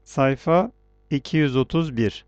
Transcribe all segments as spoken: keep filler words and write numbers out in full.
Sayfa iki yüz otuz bir.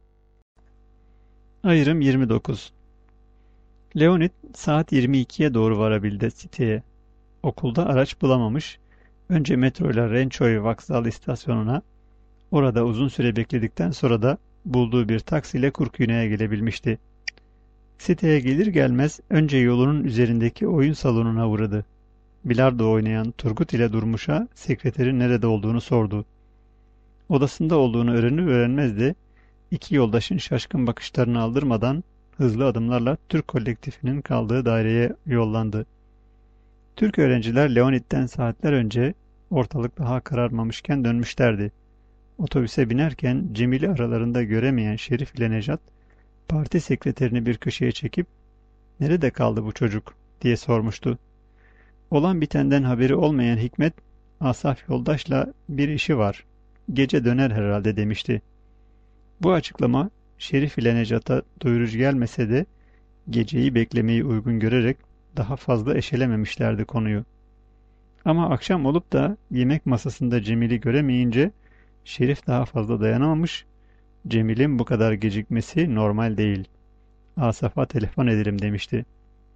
Ayrım yirmi dokuz. Leonid saat yirmi ikiye doğru varabildi siteye. Okulda araç bulamamış. Önce metroyla Rençoy Vokzal istasyonuna, orada uzun süre bekledikten sonra da bulduğu bir taksiyle Kurküne'ye gelebilmişti. Siteye gelir gelmez önce yolunun üzerindeki oyun salonuna uğradı. Bilardo oynayan Turgut ile Durmuş'a sekreterin nerede olduğunu sordu. Odasında olduğunu öğrenir öğrenmez de İki yoldaşın şaşkın bakışlarını aldırmadan hızlı adımlarla Türk kolektifinin kaldığı daireye yollandı. Türk öğrenciler Leonid'den saatler önce ortalık daha kararmamışken dönmüşlerdi. Otobüse binerken Cemil'i aralarında göremeyen Şerif ile Nejat, parti sekreterini bir köşeye çekip "Nerede kaldı bu çocuk?" diye sormuştu. Olan bitenden haberi olmayan Hikmet, Asaf yoldaşla bir işi var, gece döner herhalde demişti. Bu açıklama Şerif ile Necat'a doyurucu gelmese de geceyi beklemeyi uygun görerek daha fazla eşelememişlerdi konuyu. Ama akşam olup da yemek masasında Cemil'i göremeyince Şerif daha fazla dayanamamış, "Cemil'in bu kadar gecikmesi normal değil. Asaf'a telefon edelim," demişti.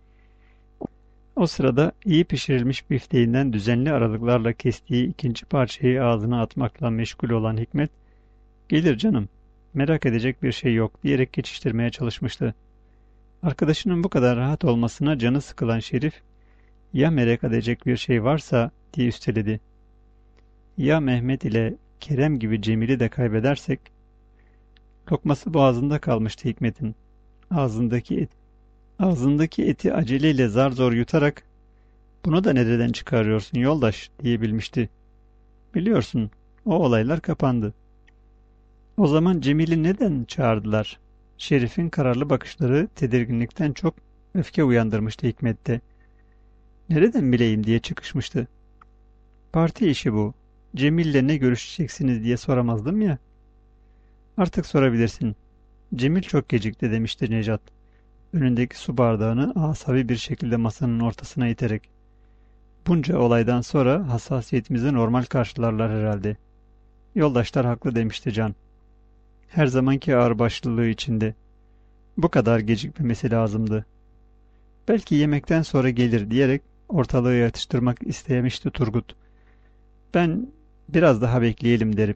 O sırada iyi pişirilmiş bifteğinden düzenli aralıklarla kestiği ikinci parçayı ağzına atmakla meşgul olan Hikmet, "Gelir canım, merak edecek bir şey yok," diyerek geçiştirmeye çalışmıştı. Arkadaşının bu kadar rahat olmasına canı sıkılan Şerif, "Ya merak edecek bir şey varsa," diye üsteledi. "Ya Mehmet ile Kerem gibi Cemil'i de kaybedersek?" Lokması boğazında kalmıştı Hikmet'in. Ağzındaki et, ağzındaki eti aceleyle zar zor yutarak, "Bunu da nereden çıkarıyorsun yoldaş?" diyebilmişti. "Biliyorsun, o olaylar kapandı." "O zaman Cemil'i neden çağırdılar?" Şerif'in kararlı bakışları tedirginlikten çok öfke uyandırmıştı Hikmet'te. "Nereden bileyim?" diye çıkışmıştı. "Parti işi bu. Cemil'le ne görüşeceksiniz diye soramazdım ya." "Artık sorabilirsin. Cemil çok gecikti," demişti Necat, önündeki su bardağını asabi bir şekilde masanın ortasına iterek. "Bunca olaydan sonra hassasiyetimizi normal karşılarlar herhalde." "Yoldaşlar haklı," demişti Can, her zamanki ağırbaşlılığı içinde. "Bu kadar gecikmemesi lazımdı. Belki yemekten sonra gelir," diyerek ortalığı yatıştırmak istemişti Turgut. "Ben biraz daha bekleyelim derim."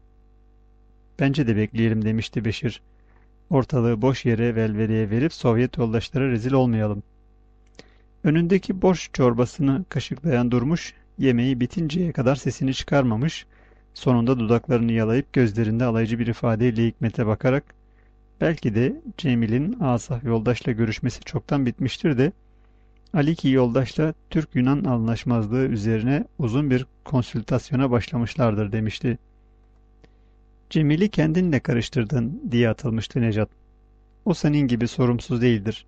"Bence de bekleyelim," demişti Beşir. "Ortalığı boş yere velveleye verip Sovyet yoldaşlara rezil olmayalım." Önündeki boş çorbasını kaşıklayan Durmuş, yemeği bitinceye kadar sesini çıkarmamış, sonunda dudaklarını yalayıp gözlerinde alaycı bir ifadeyle Hikmet'e bakarak, "Belki de Cemil'in Asaf yoldaşla görüşmesi çoktan bitmiştir de Aliki yoldaşla Türk-Yunan anlaşmazlığı üzerine uzun bir konsültasyona başlamışlardır," demişti. "Cemil'i kendinle karıştırdın," diye atılmıştı Necat. "O senin gibi sorumsuz değildir.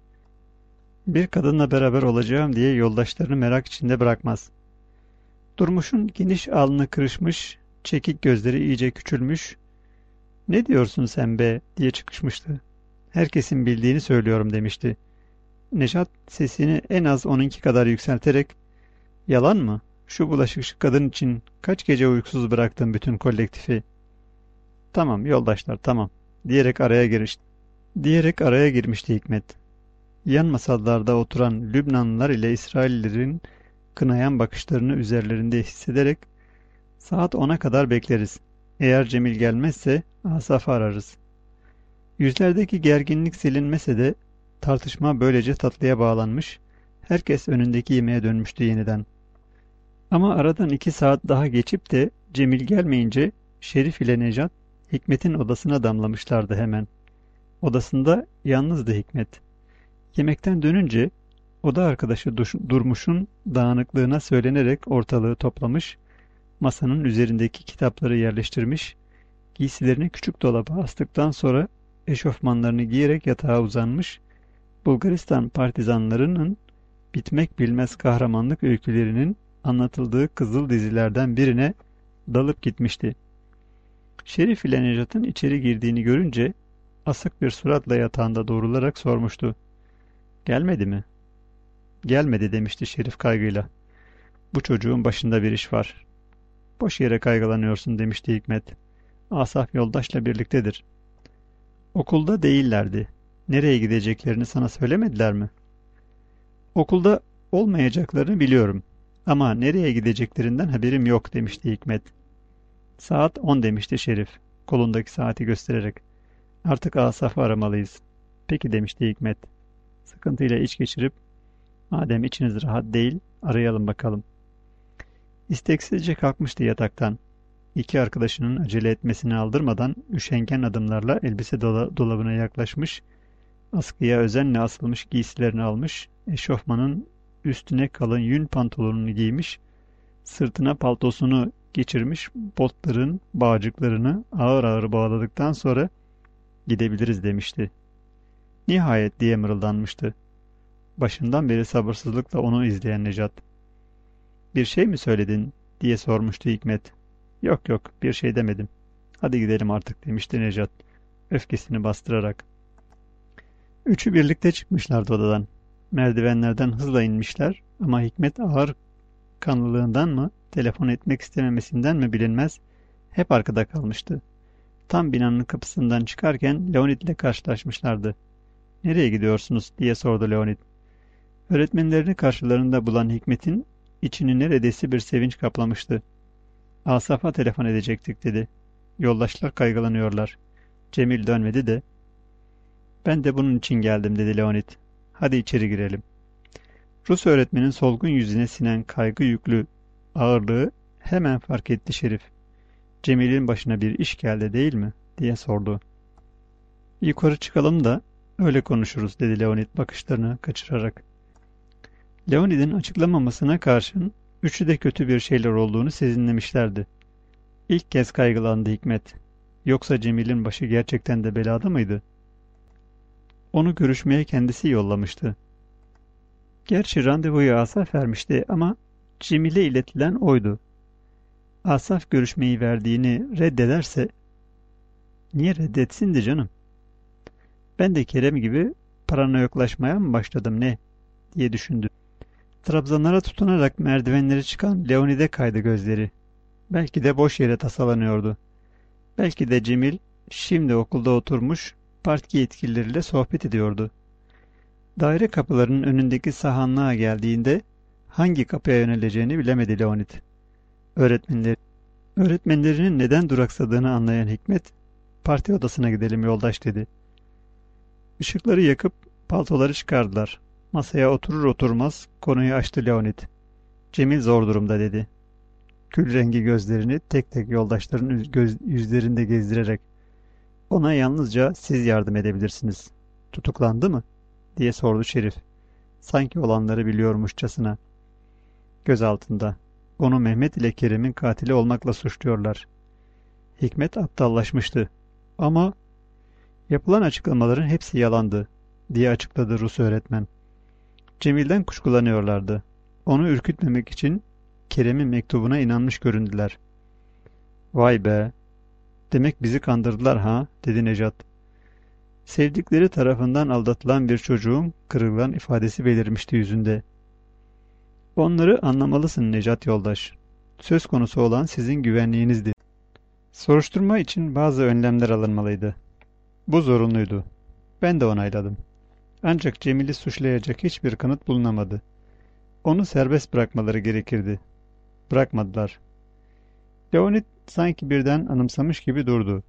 Bir kadınla beraber olacağım diye yoldaşlarını merak içinde bırakmaz." Durmuş'un geniş alnı kırışmış, çekik gözleri iyice küçülmüş, "Ne diyorsun sen be?" diye çıkışmıştı. "Herkesin bildiğini söylüyorum," demişti. Neşat sesini en az onunki kadar yükselterek, "Yalan mı? Şu bulaşıkçı kadın için kaç gece uykusuz bıraktın bütün kolektifi?" "Tamam yoldaşlar, tamam," diyerek araya girişti. Diyerek araya girmişti Hikmet. Yan masalarda oturan Lübnanlılar ile İsraillerin kınayan bakışlarını üzerlerinde hissederek, "Saat ona kadar bekleriz. Eğer Cemil gelmezse Asaf'ı ararız." Yüzlerdeki gerginlik silinmese de tartışma böylece tatlıya bağlanmış, herkes önündeki yemeğe dönmüştü yeniden. Ama aradan iki saat daha geçip de Cemil gelmeyince Şerif ile Necat Hikmet'in odasına damlamışlardı hemen. Odasında yalnızdı Hikmet. Yemekten dönünce oda arkadaşı Durmuş'un dağınıklığına söylenerek ortalığı toplamış, masanın üzerindeki kitapları yerleştirmiş, giysilerini küçük dolaba astıktan sonra eşofmanlarını giyerek yatağa uzanmış, Bulgaristan partizanlarının bitmek bilmez kahramanlık öykülerinin anlatıldığı kızıl dizilerden birine dalıp gitmişti. Şerif ile Necat'ın içeri girdiğini görünce asık bir suratla yatağında doğrularak sormuştu. "Gelmedi mi?" "Gelmedi," demişti Şerif kaygıyla. "Bu çocuğun başında bir iş var." "Boş yere kaygılanıyorsun," demişti Hikmet. Asaf yoldaşla birliktedir. Okulda değillerdi. Nereye gideceklerini sana söylemediler mi? Okulda olmayacaklarını biliyorum. Ama nereye gideceklerinden haberim yok demişti Hikmet. Saat on demişti Şerif, kolundaki saati göstererek. Artık Asaf'ı aramalıyız. Peki demişti Hikmet. Sıkıntıyla iç geçirip, madem içiniz rahat değil, arayalım bakalım. İsteksizce kalkmıştı yataktan. İki arkadaşının acele etmesini aldırmadan üşengen adımlarla elbise dola dolabına yaklaşmış, askıya özenle asılmış giysilerini almış, eşofmanın üstüne kalın yün pantolonunu giymiş, sırtına paltosunu geçirmiş, botların bağcıklarını ağır ağır bağladıktan sonra gidebiliriz demişti. Nihayet diye mırıldanmıştı. Başından beri sabırsızlıkla onu izleyen Necat. Bir şey mi söyledin diye sormuştu Hikmet. Yok yok bir şey demedim. Hadi gidelim artık demişti Necat, öfkesini bastırarak. Üçü birlikte çıkmışlardı odadan. Merdivenlerden hızla inmişler ama Hikmet ağır kanlılığından mı, telefon etmek istememesinden mi bilinmez, hep arkada kalmıştı. Tam binanın kapısından çıkarken Leonid ile karşılaşmışlardı. "Nereye gidiyorsunuz?" diye sordu Leonid. Öğretmenlerini karşılarında bulan Hikmet'in içini neredeyse bir sevinç kaplamıştı. "Asaf'a telefon edecektik," dedi. "Yoldaşlar kaygılanıyorlar. Cemil dönmedi de." "Ben de bunun için geldim," dedi Leonid. "Hadi içeri girelim." Rus öğretmenin solgun yüzüne sinen kaygı yüklü ağırlığı hemen fark etti Şerif. "Cemil'in başına bir iş geldi değil mi?" diye sordu. "Yukarı çıkalım da öyle konuşuruz," dedi Leonid bakışlarını kaçırarak. Leonid'in açıklamamasına karşın üçü de kötü bir şeyler olduğunu sezinlemişlerdi. İlk kez kaygılandı Hikmet. Yoksa Cemil'in başı gerçekten de belada mıydı? Onu görüşmeye kendisi yollamıştı. Gerçi randevuyu Asaf vermişti ama Cemil'e iletilen oydu. Asaf görüşmeyi verdiğini reddederse, niye reddetsin de canım? "Ben de Kerem gibi paranoyaklaşmaya mı başladım ne?" diye düşündü. Trabzanlara tutunarak merdivenleri çıkan Leonid'e kaydı gözleri. Belki de boş yere tasalanıyordu. Belki de Cemil şimdi okulda oturmuş parti yetkilileriyle sohbet ediyordu. Daire kapılarının önündeki sahanlığa geldiğinde hangi kapıya yöneleceğini bilemedi Leonid. Öğretmenleri, öğretmenlerinin neden duraksadığını anlayan Hikmet, "Parti odasına gidelim yoldaş," dedi. Işıkları yakıp paltoları çıkardılar. Masaya oturur oturmaz konuyu açtı Leonid. "Cemil zor durumda," dedi. Kül rengi gözlerini tek tek yoldaşların göz, yüzlerinde gezdirerek. "Ona yalnızca siz yardım edebilirsiniz." "Tutuklandı mı?" diye sordu Şerif. Sanki olanları biliyormuşçasına. "Gözaltında. Onu Mehmet ile Kerim'in katili olmakla suçluyorlar." Hikmet aptallaşmıştı. "Ama yapılan açıklamaların hepsi yalandı," diye açıkladı Rus öğretmen. "Cemil'den kuşkulanıyorlardı. Onu ürkütmemek için Kerem'in mektubuna inanmış göründüler." "Vay be! Demek bizi kandırdılar ha?" dedi Necat. Sevdikleri tarafından aldatılan bir çocuğun kırılan ifadesi belirmişti yüzünde. "Onları anlamalısın Necat yoldaş. Söz konusu olan sizin güvenliğinizdi. Soruşturma için bazı önlemler alınmalıydı. Bu zorunluydu. Ben de onayladım. Ancak Cemil'i suçlayacak hiçbir kanıt bulunamadı. Onu serbest bırakmaları gerekirdi. Bırakmadılar." Leonid sanki birden anımsamış gibi durdu.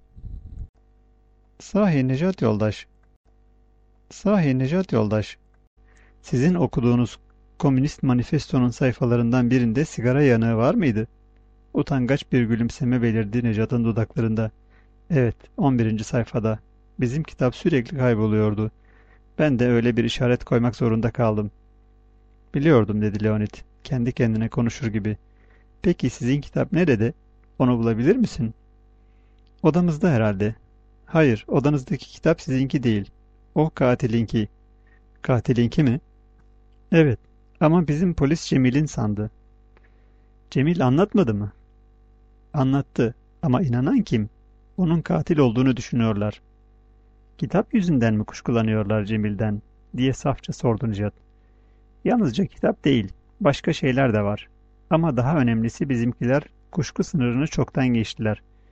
"Sahi Necat yoldaş, sahi Necat yoldaş, sizin okuduğunuz Komünist Manifesto'nun sayfalarından birinde sigara yanığı var mıydı?" Utangaç bir gülümseme belirdi Necat'ın dudaklarında. "Evet, on birinci sayfada. Bizim kitap sürekli kayboluyordu. Ben de öyle bir işaret koymak zorunda kaldım." "Biliyordum," dedi Leonid, kendi kendine konuşur gibi. "Peki sizin kitap nerede? Onu bulabilir misin?" "Odamızda herhalde." "Hayır, odanızdaki kitap sizinki değil. O katilinki." "Katilinki mi?" "Evet, ama bizim polis Cemil'in sandı." "Cemil anlatmadı mı?" "Anlattı ama inanan kim? Onun katil olduğunu düşünüyorlar." "Kitap yüzünden mi kuşkulanıyorlar Cemil'den?" diye safça sordu Necat. "Yalnızca kitap değil, başka şeyler de var. Ama daha önemlisi bizimkiler kuşku sınırını çoktan geçtiler.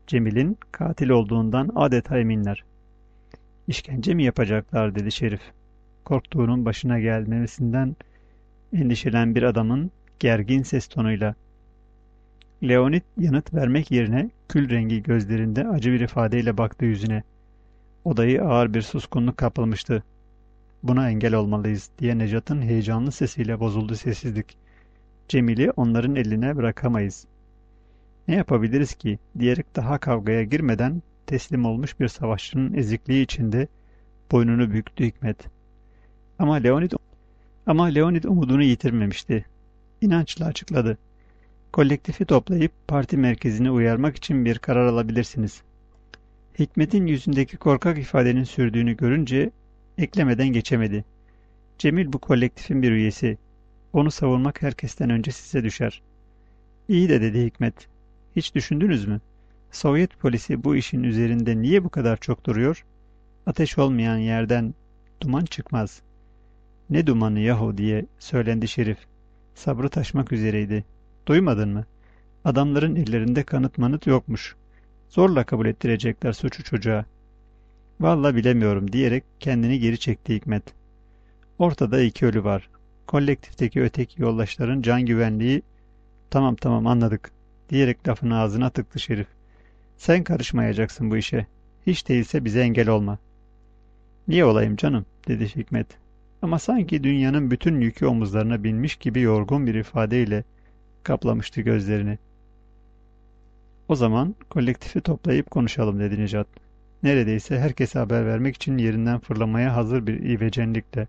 Cemil'in katil olduğundan adeta eminler. İşkence mi yapacaklar dedi Şerif. Korktuğunun başına gelmesinden endişelen bir adamın gergin ses tonuyla. Leonid yanıt vermek yerine kül rengi gözlerinde acı bir ifadeyle baktı yüzüne. Odayı ağır bir suskunluk kaplamıştı. Buna engel olmalıyız diye Necat'ın heyecanlı sesiyle bozuldu sessizlik. Cemil'i onların eline bırakamayız. Ne yapabiliriz ki diyerek daha kavgaya girmeden teslim olmuş bir savaşçının ezikliği içinde boynunu büktü Hikmet. Ama Leonid ama Leonid umudunu yitirmemişti. İnançla açıkladı. Kolektifi toplayıp parti merkezini uyarmak için bir karar alabilirsiniz. Hikmet'in yüzündeki korkak ifadenin sürdüğünü görünce eklemeden geçemedi. Cemil bu kolektifin bir üyesi. Onu savunmak herkesten önce size düşer. İyi de dedi Hikmet. Hiç düşündünüz mü? Sovyet polisi bu işin üzerinde niye bu kadar çok duruyor? Ateş olmayan yerden duman çıkmaz. Ne dumanı yahu diye söylendi Şerif. Sabrı taşmak üzereydi. Duymadın mı? Adamların ellerinde kanıt manıt yokmuş. Zorla kabul ettirecekler suçu çocuğa. Vallahi bilemiyorum diyerek kendini geri çekti Hikmet. Ortada iki ölü var. Kolektifteki öteki yoldaşların can güvenliği tamam tamam anladık diyerek lafını ağzına tıktı Şerif. Sen karışmayacaksın bu işe. Hiç değilse bize engel olma. Niye olayım canım dedi Hikmet. Ama sanki dünyanın bütün yükü omuzlarına binmiş gibi yorgun bir ifadeyle kaplamıştı gözlerini. O zaman kolektifi toplayıp konuşalım dedi Necat. Neredeyse herkese haber vermek için yerinden fırlamaya hazır bir ivecelikle.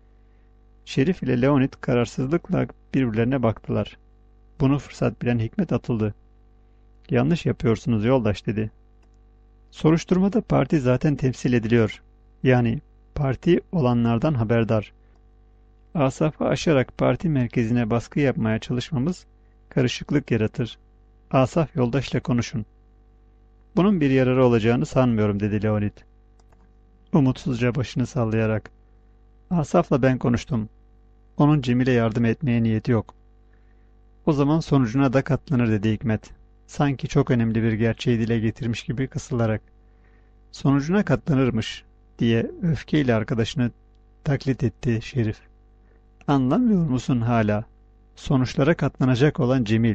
Şerif ile Leonid kararsızlıkla birbirlerine baktılar. Bunu fırsat bilen Hikmet atıldı. Yanlış yapıyorsunuz yoldaş dedi. Soruşturmada parti zaten temsil ediliyor. Yani parti olanlardan haberdar. Asaf'ı aşarak parti merkezine baskı yapmaya çalışmamız karışıklık yaratır. Asaf yoldaşla konuşun. Bunun bir yararı olacağını sanmıyorum dedi Leonid. Umutsuzca başını sallayarak. Asaf'la ben konuştum. Onun Cemil'e yardım etmeye niyeti yok. O zaman sonucuna da katlanır dedi Hikmet. Sanki çok önemli bir gerçeği dile getirmiş gibi kısılarak. Sonucuna katlanırmış diye öfkeyle arkadaşını taklit etti Şerif. Anlamıyor musun hala? Sonuçlara katlanacak olan Cemil.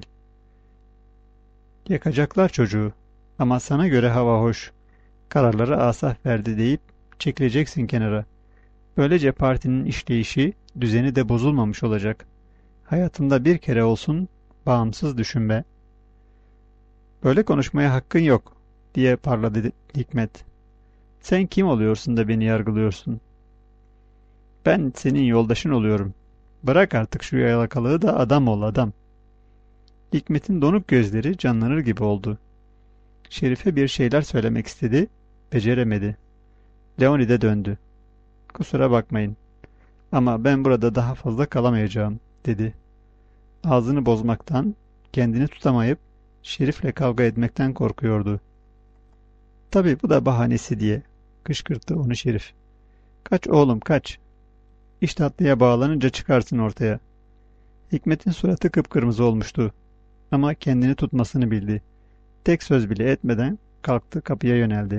Yakacaklar çocuğu. Ama sana göre hava hoş. Kararları Asaf verdi deyip çekileceksin kenara. Böylece partinin işleyişi, düzeni de bozulmamış olacak. Hayatında bir kere olsun bağımsız düşünme. Böyle konuşmaya hakkın yok, diye parladı Hikmet. Sen kim oluyorsun da beni yargılıyorsun? Ben senin yoldaşın oluyorum. Bırak artık şu yalakalığı da adam ol adam. Hikmet'in donuk gözleri canlanır gibi oldu. Şerife bir şeyler söylemek istedi, beceremedi. Leonid'e döndü. Kusura bakmayın. Ama ben burada daha fazla kalamayacağım, dedi. Ağzını bozmaktan, kendini tutamayıp Şerif'le kavga etmekten korkuyordu. Tabii bu da bahanesi diye kışkırttı onu Şerif. Kaç oğlum kaç. İş tatlıya bağlanınca çıkarsın ortaya. Hikmet'in suratı kıpkırmızı olmuştu. Ama kendini tutmasını bildi. Tek söz bile etmeden kalktı kapıya yöneldi.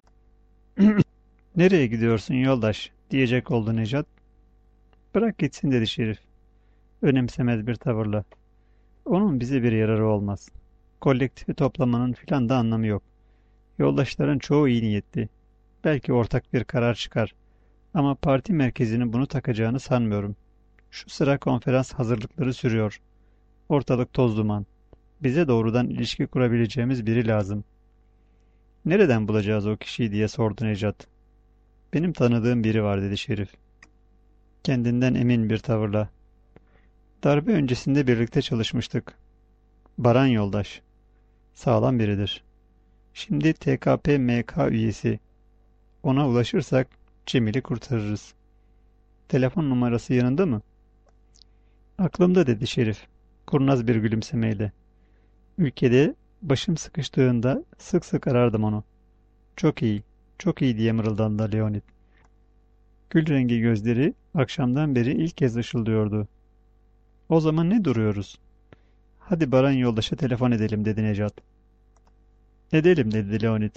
Nereye gidiyorsun yoldaş? Diyecek oldu Necat. Bırak gitsin dedi Şerif. Önemsemez bir tavırla. Onun bize bir yararı olmaz. Kolektifi toplamanın filan da anlamı yok. Yoldaşların çoğu iyi niyetli. Belki ortak bir karar çıkar. Ama parti merkezinin bunu takacağını sanmıyorum. Şu sıra konferans hazırlıkları sürüyor. Ortalık toz duman. Bize doğrudan ilişki kurabileceğimiz biri lazım. Nereden bulacağız o kişiyi diye sordu Necat. Benim tanıdığım biri var dedi Şerif. Kendinden emin bir tavırla. Darbe öncesinde birlikte çalışmıştık. Baran yoldaş. Sağlam biridir. Şimdi T K P M K üyesi. Ona ulaşırsak Cemil'i kurtarırız. Telefon numarası yanında mı? Aklımda dedi Şerif. Kurnaz bir gülümsemeyle. Ülkede başım sıkıştığında sık sık arardım onu. Çok iyi, çok iyi diye mırıldandı Leonid. Gül rengi gözleri akşamdan beri ilk kez ışıldıyordu. O zaman ne duruyoruz? Hadi Baran yoldaşa telefon edelim dedi Necat. Edelim dedi Leonid.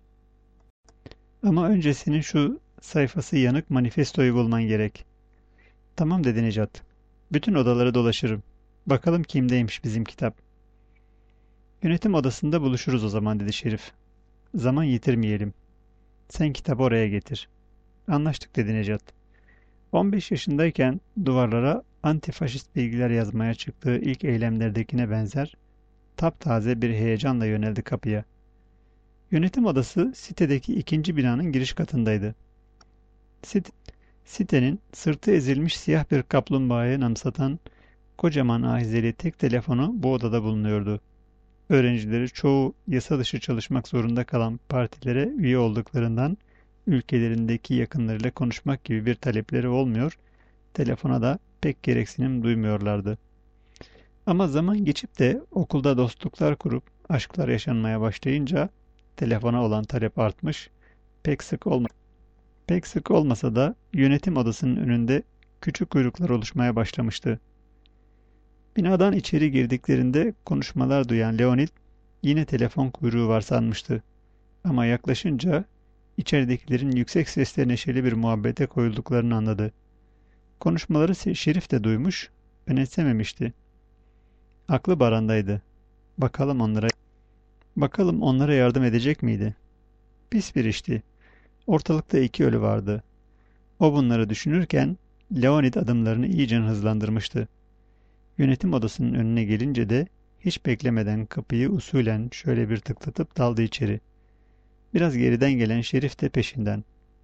Ama önce senin şu sayfası yanık manifestoyu bulman gerek. Tamam dedi Necat. Bütün odaları dolaşırım. Bakalım kimdeymiş bizim kitap. Yönetim odasında buluşuruz o zaman dedi Şerif. Zaman yitirmeyelim. Sen kitabı oraya getir. Anlaştık dedi Necat. on beş yaşındayken duvarlara antifaşist bilgiler yazmaya çıktığı ilk eylemlerdekine benzer taptaze bir heyecanla yöneldi kapıya. Yönetim odası sitedeki ikinci binanın giriş katındaydı. Sit Sitenin sırtı ezilmiş siyah bir kaplumbağayı anımsatan kocaman ahizeli tek telefonu bu odada bulunuyordu. Öğrencileri çoğu yasa dışı çalışmak zorunda kalan partilere üye olduklarından ülkelerindeki yakınlarıyla konuşmak gibi bir talepleri olmuyor, telefona da pek gereksinim duymuyorlardı. Ama zaman geçip de okulda dostluklar kurup aşklar yaşanmaya başlayınca telefona olan talep artmış, pek sık olma pek sık olmasa da yönetim odasının önünde küçük kuyruklar oluşmaya başlamıştı. Binadan içeri girdiklerinde konuşmalar duyan Leonid yine telefon kuyruğu var sanmıştı. Ama yaklaşınca içeridekilerin yüksek sesle neşeli bir muhabbete koyulduklarını anladı. Konuşmaları Şerif de duymuş, önemsememişti. Aklı Baran'daydı. Bakalım onlara bakalım onlara yardım edecek miydi? Pis bir işti. Ortalıkta iki ölü vardı. O bunları düşünürken Leonid adımlarını iyice hızlandırmıştı. Yönetim odasının önüne gelince de hiç beklemeden kapıyı usulen şöyle bir tıklatıp daldı içeri. Biraz geriden gelen Şerif de peşinden.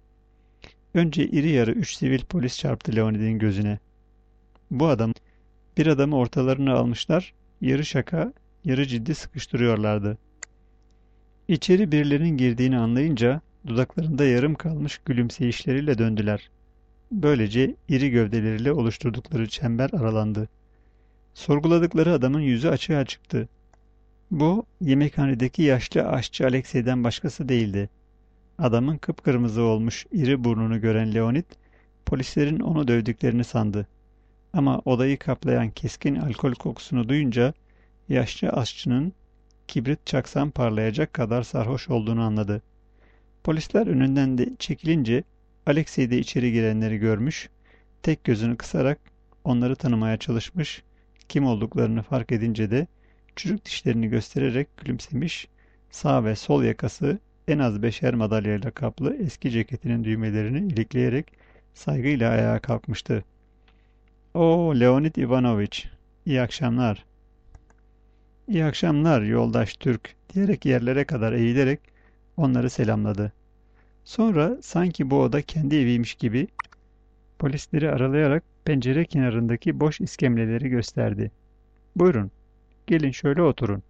Önce iri yarı üç sivil polis çarptı Leonid'in gözüne. Bu adam, bir adamı ortalarına almışlar, yarı şaka, yarı ciddi sıkıştırıyorlardı. İçeri birilerinin girdiğini anlayınca dudaklarında yarım kalmış gülümseyişleriyle döndüler. Böylece iri gövdeleriyle oluşturdukları çember aralandı. Sorguladıkları adamın yüzü açığa çıktı. Bu, yemekhanedeki yaşlı aşçı Alexey'den başkası değildi. Adamın kıpkırmızı olmuş iri burnunu gören Leonid, polislerin onu dövdüklerini sandı. Ama odayı kaplayan keskin alkol kokusunu duyunca, yaşlı aşçının kibrit çaksam parlayacak kadar sarhoş olduğunu anladı. Polisler önünden de çekilince, Alexey de içeri girenleri görmüş, tek gözünü kısarak onları tanımaya çalışmış, kim olduklarını fark edince de çürük dişlerini göstererek gülümsemiş, sağ ve sol yakası en az beşer madalyayla kaplı eski ceketinin düğmelerini ilikleyerek saygıyla ayağa kalkmıştı. "Oo, Leonid Ivanovich, iyi akşamlar." "İyi akşamlar yoldaş Türk," diyerek yerlere kadar eğilerek onları selamladı. Sonra sanki bu oda kendi eviymiş gibi polisleri aralayarak pencere kenarındaki boş iskemleleri gösterdi. "Buyurun, gelin şöyle oturun."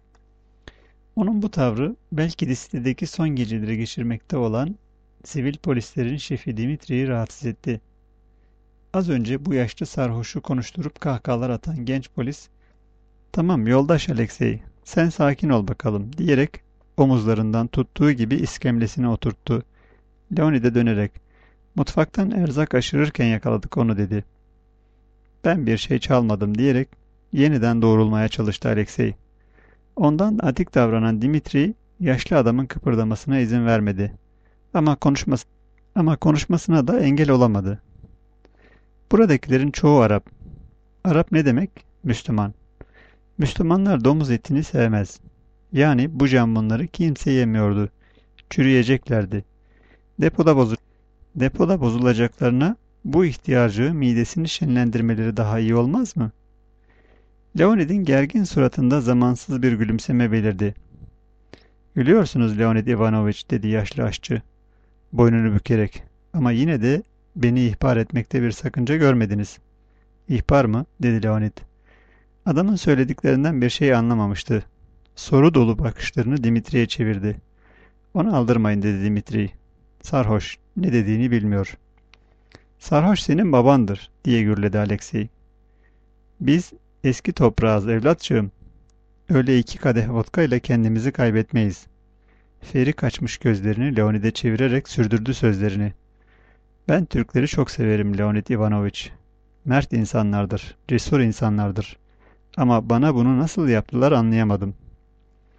Onun bu tavrı belki de sitedeki son geceleri geçirmekte olan sivil polislerin şefi Dimitri'yi rahatsız etti. Az önce bu yaşlı sarhoşu konuşturup kahkahalar atan genç polis, "Tamam yoldaş Alexey, sen sakin ol bakalım," diyerek omuzlarından tuttuğu gibi iskemlesine oturttu. Leonid'e dönerek, "Mutfaktan erzak aşırırken yakaladık onu," dedi. "Ben bir şey çalmadım," diyerek yeniden doğrulmaya çalıştı Alexey. Ondan atik davranan Dimitri, yaşlı adamın kıpırdamasına izin vermedi. Ama konuşması ama konuşmasına da engel olamadı. "Buradakilerin çoğu Arap." "Arap ne demek?" "Müslüman." "Müslümanlar domuz etini sevmez. Yani bu jambonları kimse yemiyordu. Çürüyeceklerdi. Depoda bozu Depoda bozulacaklarına bu ihtiyacı midesini şenlendirmeleri daha iyi olmaz mı?" Leonid'in gergin suratında zamansız bir gülümseme belirdi. "Gülüyorsunuz Leonid Ivanovich," dedi yaşlı aşçı, boynunu bükerek. "Ama yine de beni ihbar etmekte bir sakınca görmediniz." "İhbar mı?" dedi Leonid. Adamın söylediklerinden bir şey anlamamıştı. Soru dolu bakışlarını Dimitri'ye çevirdi. "Onu aldırmayın," dedi Dimitri. "Sarhoş, ne dediğini bilmiyor." "Sarhoş senin babandır," diye gürledi Alexey. "Biz eski toprağız evlatçığım. Öyle iki kadeh vodka ile kendimizi kaybetmeyiz." Feri kaçmış gözlerini Leonid'e çevirerek sürdürdü sözlerini. "Ben Türkleri çok severim Leonid Ivanovich. Mert insanlardır, cesur insanlardır. Ama bana bunu nasıl yaptılar anlayamadım."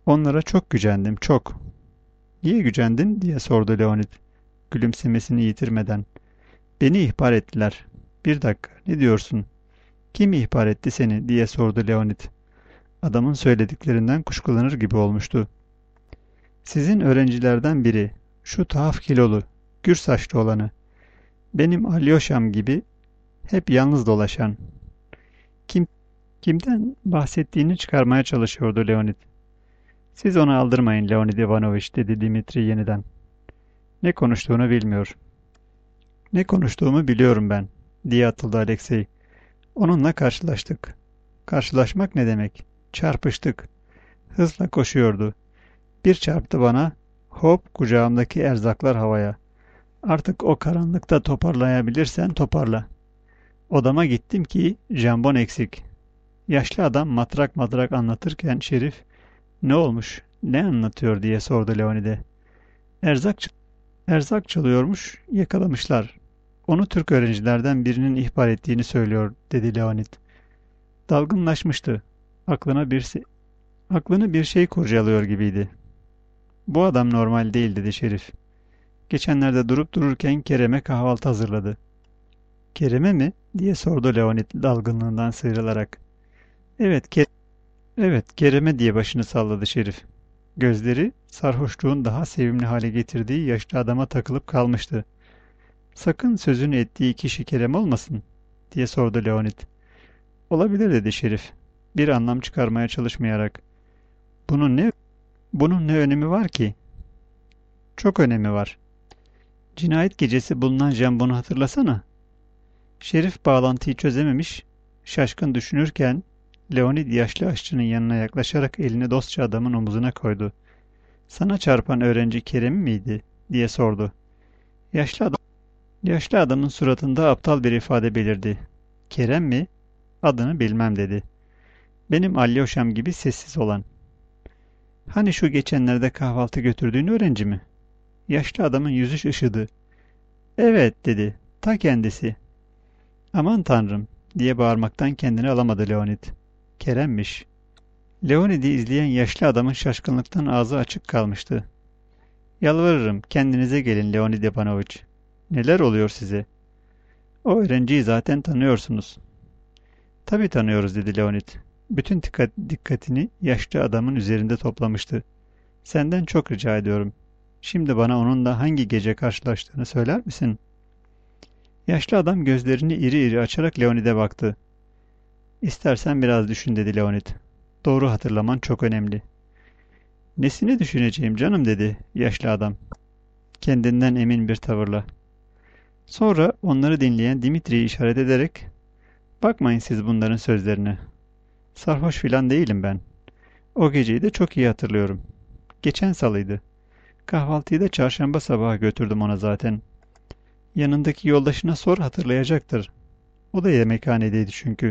Onlara çok gücendim, çok. Niye gücendin diye sordu Leonid, gülümsemesini yitirmeden. Beni ihbar ettiler. Bir dakika, ne diyorsun? Kim ihbar etti seni diye sordu Leonid. Adamın söylediklerinden kuşkulanır gibi olmuştu. Sizin öğrencilerden biri, şu tuhaf kilolu, gür saçlı olanı, benim Alyoşam gibi hep yalnız dolaşan. Kim, kimden bahsettiğini çıkarmaya çalışıyordu Leonid. Siz onu aldırmayın Leonid Ivanovich dedi Dimitri yeniden. Ne konuştuğunu bilmiyor. Ne konuştuğumu biliyorum ben diye atıldı Alexey. Onunla karşılaştık. Karşılaşmak ne demek? Çarpıştık. Hızla koşuyordu. Bir çarptı bana. Hop kucağımdaki erzaklar havaya. Artık o karanlıkta toparlayabilirsen toparla. Odama gittim ki jambon eksik. Yaşlı adam matrak matrak anlatırken Şerif ne olmuş, ne anlatıyor diye sordu Leonid'e. Erzak, erzak çalıyormuş, yakalamışlar. Onu Türk öğrencilerden birinin ihbar ettiğini söylüyor dedi Leonid. Dalgınlaşmıştı. Aklına bir, se- aklını bir şey kurcalıyor gibiydi. Bu adam normal değil dedi Şerif. Geçenlerde durup dururken Kerem'e kahvaltı hazırladı. Kerem'e mi? Diye sordu Leonid dalgınlığından sıyrılarak. Evet, Ke evet, Kerem'e diye başını salladı Şerif. Gözleri sarhoşluğun daha sevimli hale getirdiği yaşlı adama takılıp kalmıştı. Sakın sözünü ettiği kişi Kerem olmasın diye sordu Leonid. Olabilir dedi Şerif. Bir anlam çıkarmaya çalışmayarak. Bunun ne bunun ne önemi var ki? Çok önemi var. Cinayet gecesi bulunan jambonu hatırlasana. Şerif bağlantıyı çözememiş, şaşkın düşünürken Leonid yaşlı aşçının yanına yaklaşarak elini dostça adamın omuzuna koydu. Sana çarpan öğrenci Kerem miydi? Diye sordu. Yaşlı adam, yaşlı adamın suratında aptal bir ifade belirdi. Kerem mi? Adını bilmem dedi. Benim Alyoşam gibi sessiz olan. Hani şu geçenlerde kahvaltı götürdüğün öğrenci mi? Yaşlı adamın yüzü ışıdı. Evet dedi. Ta kendisi. Aman tanrım diye bağırmaktan kendini alamadı Leonid. Kerem'miş. Leonid'i izleyen yaşlı adamın şaşkınlıktan ağzı açık kalmıştı. Yalvarırım kendinize gelin Leonid Ivanovich. Neler oluyor size? O öğrenciyi zaten tanıyorsunuz. Tabii tanıyoruz dedi Leonid. Bütün dikkat, dikkatini yaşlı adamın üzerinde toplamıştı. Senden çok rica ediyorum. Şimdi bana onunla hangi gece karşılaştığını söyler misin? Yaşlı adam gözlerini iri iri açarak Leonid'e baktı. İstersen biraz düşün dedi Leonid. Doğru hatırlaman çok önemli. Nesini düşüneceğim canım dedi yaşlı adam. Kendinden emin bir tavırla. Sonra onları dinleyen Dimitri'yi işaret ederek bakmayın siz bunların sözlerine. Sarhoş filan değilim ben. O geceyi de çok iyi hatırlıyorum. Geçen salıydı. Kahvaltıyı da çarşamba sabahı götürdüm ona zaten. Yanındaki yoldaşına sor hatırlayacaktır. O da yemekhanedeydi çünkü.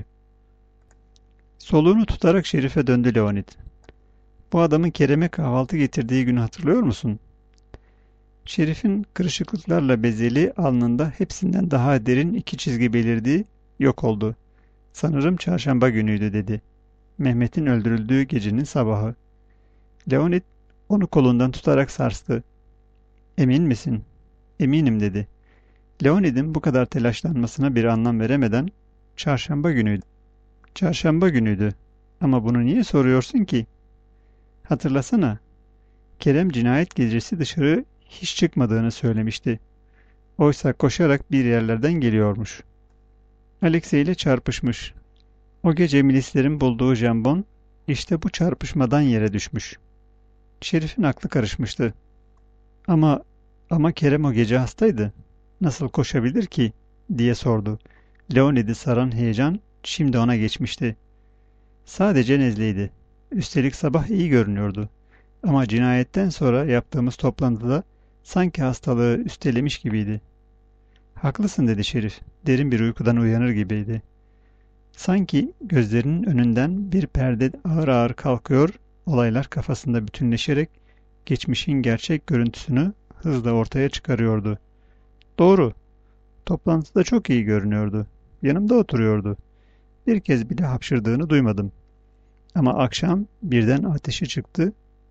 Soluğunu tutarak Şerif'e döndü Leonid. Bu adamın Kerem'e kahvaltı getirdiği günü hatırlıyor musun? Şerif'in kırışıklıklarla bezeli alnında hepsinden daha derin iki çizgi belirdi, yok oldu. Sanırım çarşamba günüydü dedi. Mehmet'in öldürüldüğü gecenin sabahı. Leonid onu kolundan tutarak sarstı. Emin misin? Eminim dedi. Leonid'in bu kadar telaşlanmasına bir anlam veremeden çarşamba günüydü. Çarşamba günüydü. Ama bunu niye soruyorsun ki? Hatırlasana. Kerem cinayet gecesi dışarı hiç çıkmadığını söylemişti. Oysa koşarak bir yerlerden geliyormuş. Alexey ile çarpışmış. O gece milislerin bulduğu jambon işte bu çarpışmadan yere düşmüş. Şerif'in aklı karışmıştı. Ama ama Kerem o gece hastaydı. Nasıl koşabilir ki? Diye sordu. Leonid'i saran heyecan şimdi ona geçmişti. Sadece nezleydi. Üstelik sabah iyi görünüyordu. Ama cinayetten sonra yaptığımız toplantıda sanki hastalığı üstelemiş gibiydi. Haklısın dedi Şerif. Derin bir uykudan uyanır gibiydi. Sanki gözlerinin önünden bir perde ağır ağır kalkıyor, olaylar kafasında bütünleşerek geçmişin gerçek görüntüsünü hızla ortaya çıkarıyordu. Doğru. Toplantıda çok iyi görünüyordu. Yanımda oturuyordu. Bir kez bile hapşırdığını duymadım. Ama akşam birden ateşi çıktı,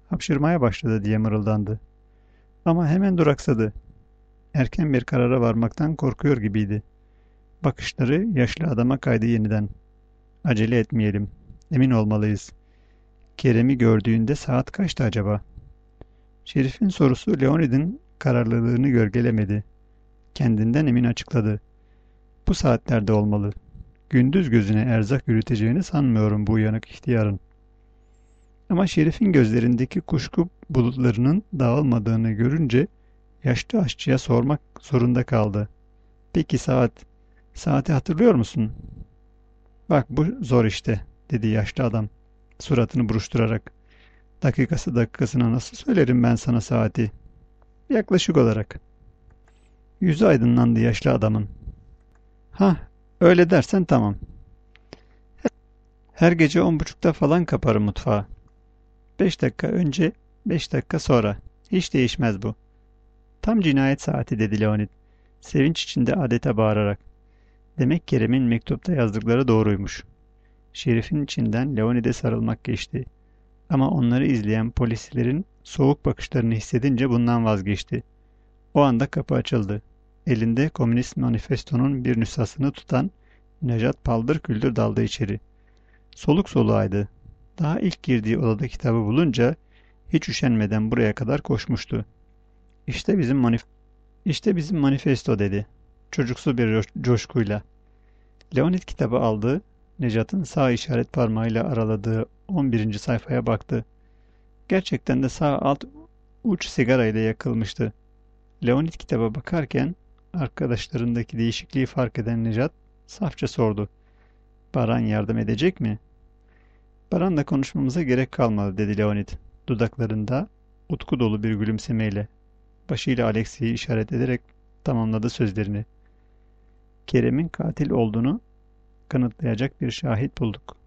Hapşırmaya başladı diye mırıldandı. Ama hemen duraksadı. Erken bir karara varmaktan korkuyor gibiydi. Bakışları yaşlı adama kaydı yeniden. Acele etmeyelim. Emin olmalıyız. Kerem'i gördüğünde saat kaçtı acaba? Şerif'in sorusu Leonid'in kararlılığını gölgelemedi. Kendinden emin açıkladı. Bu saatlerde olmalı. Gündüz gözüne erzak yürüteceğini sanmıyorum bu uyanık ihtiyarın. Ama Şerif'in gözlerindeki kuşku bulutlarının dağılmadığını görünce yaşlı aşçıya sormak zorunda kaldı. Peki saat, saati hatırlıyor musun? Bak bu zor işte, dedi yaşlı adam, suratını buruşturarak. Dakikası dakikasına nasıl söylerim ben sana saati? Yaklaşık olarak. Yüzü aydınlandı yaşlı adamın. Hah, öyle dersen tamam. Her gece on buçukta falan kaparım mutfağı. Beş dakika önce, beş dakika sonra. Hiç değişmez bu. Tam cinayet saati dedi Leonid. Sevinç içinde adeta bağırarak. Demek Kerem'in mektupta yazdıkları doğruymuş. Şerif'in içinden Leonid'e sarılmak geçti. Ama onları izleyen polislerin soğuk bakışlarını hissedince bundan vazgeçti. O anda kapı açıldı. Elinde Komünist Manifesto'nun bir nüshasını tutan Nejat paldır küldür daldı içeri. Soluk soluğaydı. Daha ilk girdiği odada kitabı bulunca hiç üşenmeden buraya kadar koşmuştu. İşte bizim manif işte bizim manifesto dedi. Çocuksu bir coş- coşkuyla. Leonid kitabı aldı. Nejat'ın sağ işaret parmağıyla araladığı on birinci sayfaya baktı. Gerçekten de sağ alt uç sigarayla yakılmıştı. Leonid kitaba bakarken arkadaşlarındaki değişikliği fark eden Nejat safça sordu. Baran yardım edecek mi? Baran'la konuşmamıza gerek kalmadı dedi Leonid. Dudaklarında utku dolu bir gülümsemeyle. Başıyla Alexey'i işaret ederek tamamladı sözlerini. Kerem'in katil olduğunu kanıtlayacak bir şahit bulduk.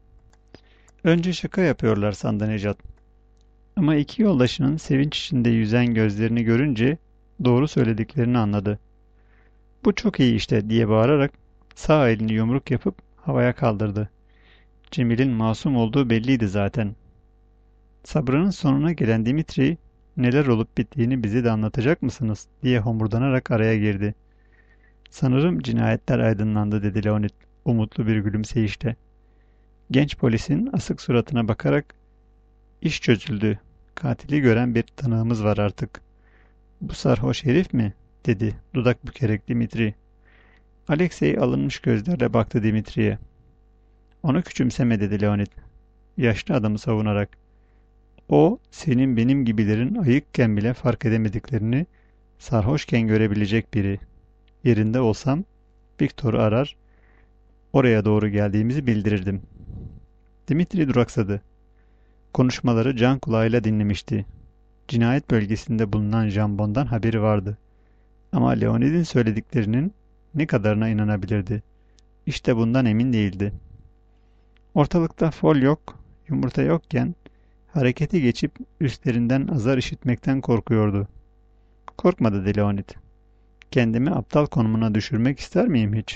Önce şaka yapıyorlar sandı Nejat. Ama iki yoldaşının sevinç içinde yüzen gözlerini görünce doğru söylediklerini anladı. Bu çok iyi işte diye bağırarak sağ elini yumruk yapıp havaya kaldırdı. Cemil'in masum olduğu belliydi zaten. Sabrının sonuna gelen Dimitri, neler olup bittiğini bize de anlatacak mısınız diye homurdanarak araya girdi. Sanırım cinayetler aydınlandı dedi Leonid umutlu bir gülümseyişle. Genç polisin asık suratına bakarak iş çözüldü. Katili gören bir tanığımız var artık. Bu sarhoş herif mi? Dedi dudak bükerek Dimitri. Alexey alınmış gözlerle baktı Dimitri'ye. Onu küçümseme dedi Leonid. Yaşlı adamı savunarak. O, senin benim gibilerin ayıkken bile fark edemediklerini sarhoşken görebilecek biri. Yerinde olsam Viktor'u arar, oraya doğru geldiğimizi bildirirdim. Dimitri duraksadı. Konuşmaları can kulağıyla dinlemişti. Cinayet bölgesinde bulunan jambondan haberi vardı. Ama Leonid'in söylediklerinin ne kadarına inanabilirdi? İşte bundan emin değildi. Ortalıkta fol yok, yumurta yokken harekete geçip üstlerinden azar işitmekten korkuyordu. Korkma dedi Leonid. Kendimi aptal konumuna düşürmek ister miyim hiç?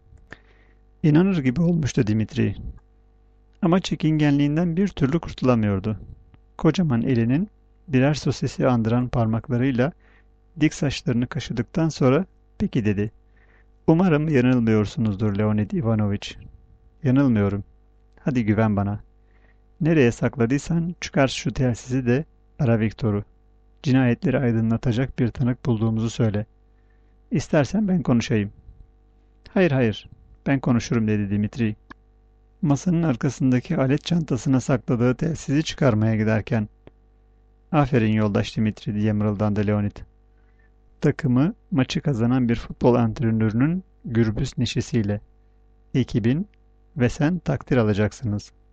İnanır gibi olmuştu Dimitri. Ama çekingenliğinden bir türlü kurtulamıyordu. Kocaman elinin birer sosisi andıran parmaklarıyla dik saçlarını kaşıdıktan sonra peki dedi. Umarım yanılmıyorsunuzdur Leonid Ivanovich. Yanılmıyorum. Hadi güven bana. Nereye sakladıysan çıkar şu telsizi de ara Viktor'u. Cinayetleri aydınlatacak bir tanık bulduğumuzu söyle. İstersen ben konuşayım. Hayır hayır, ben konuşurum dedi Dimitri. Masanın arkasındaki alet çantasına sakladığı telsizi çıkarmaya giderken. Aferin yoldaş Dimitri diye mırıldandı Leonid. Takımı maçı kazanan bir futbol antrenörünün gürbüz neşesiyle. Ekibin ve sen takdir alacaksınız.